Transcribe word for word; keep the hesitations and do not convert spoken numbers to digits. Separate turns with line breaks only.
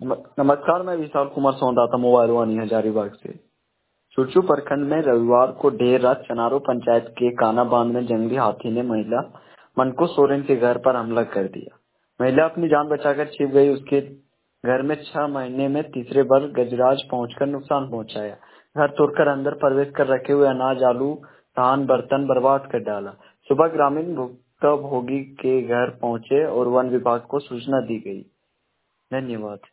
नम- नमस्कार, मैं विशाल कुमार सोनदाता मोबाइल वानी हजारीबाग से। चुरचू प्रखंड में रविवार को देर रात चनारो पंचायत के काना बांध में जंगली हाथी ने महिला मनको सोरेन के घर पर हमला कर दिया। महिला अपनी जान बचाकर छिप गई। उसके घर में छह महीने में तीसरे बार गजराज पहुंचकर नुकसान पहुंचाया। घर तोड़कर अंदर प्रवेश कर रखे हुए अनाज, आलू, धान, बर्तन बर्बाद कर डाला। सुबह ग्रामीण भुक्तभोगी के घर पहुंचे और वन विभाग को सूचना दी गई। धन्यवाद।